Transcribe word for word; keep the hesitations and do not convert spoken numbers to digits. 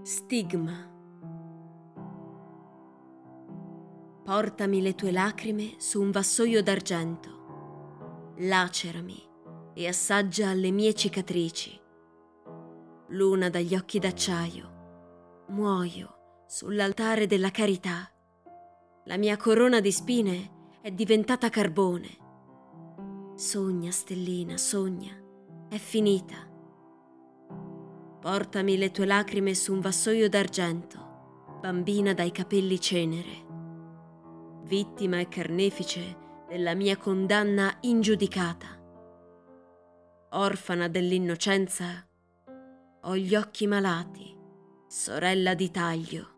Stigma. Portami le tue lacrime su un vassoio d'argento, lacerami e assaggia le mie cicatrici. Luna dagli occhi d'acciaio, muoio sull'altare della carità. La mia corona di spine è diventata carbone. Sogna, stellina, sogna, è finita. Portami le tue lacrime su un vassoio d'argento, bambina dai capelli cenere, vittima e carnefice della mia condanna ingiudicata. Orfana dell'innocenza, ho gli occhi malati, sorella di taglio.